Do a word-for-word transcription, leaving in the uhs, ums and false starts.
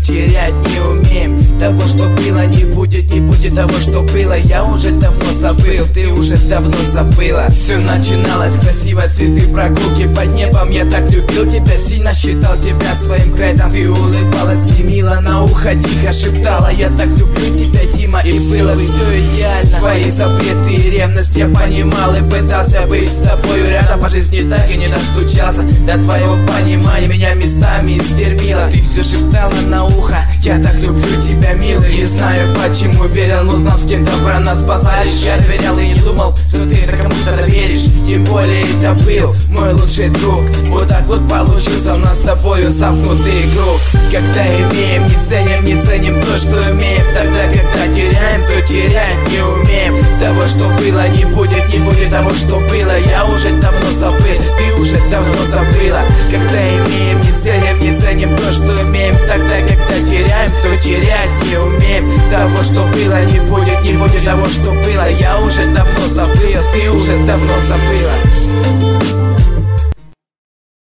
терять не умеем. Того, что было, не будет, не будет того, что было. Я уже давно забыл, ты уже давно забыла. Все начиналось красиво, цветы, прогулки под небом. Я так любил тебя, сильно считал тебя своим крайдом. Ты улыбалась, не мило, на ухо тихо шептала: я так люблю тебя, Дима, и, и было все идеально. Твои запреты и ревность я понимал и пытался быть с тобою рядом. По жизни так и не достучался до твоего понимания, меня местами истервила. Ты все шептала на ухо: я так люблю тебя, милый. Не знаю почему верил, узнав, с кем-то про нас базаришь. Я доверял и не думал, что ты кому-то доверишь. Тем более это был мой лучший друг. Вот так вот получился у нас с тобою замкнутый круг. Когда имеем, не ценим, не ценим то, что имеем. Тогда, когда теряем, то терять не умеем. Того, что было, не будет, не будет того, что было. Я уже давно забыл, ты уже давно забыла. Когда имеем, не ценим, не ценим то, что имеем. Тогда, когда теряем, то терять не умеем. Того, что было, не будет, не будет того, что было. Я уже давно забыл, ты уже давно забыла.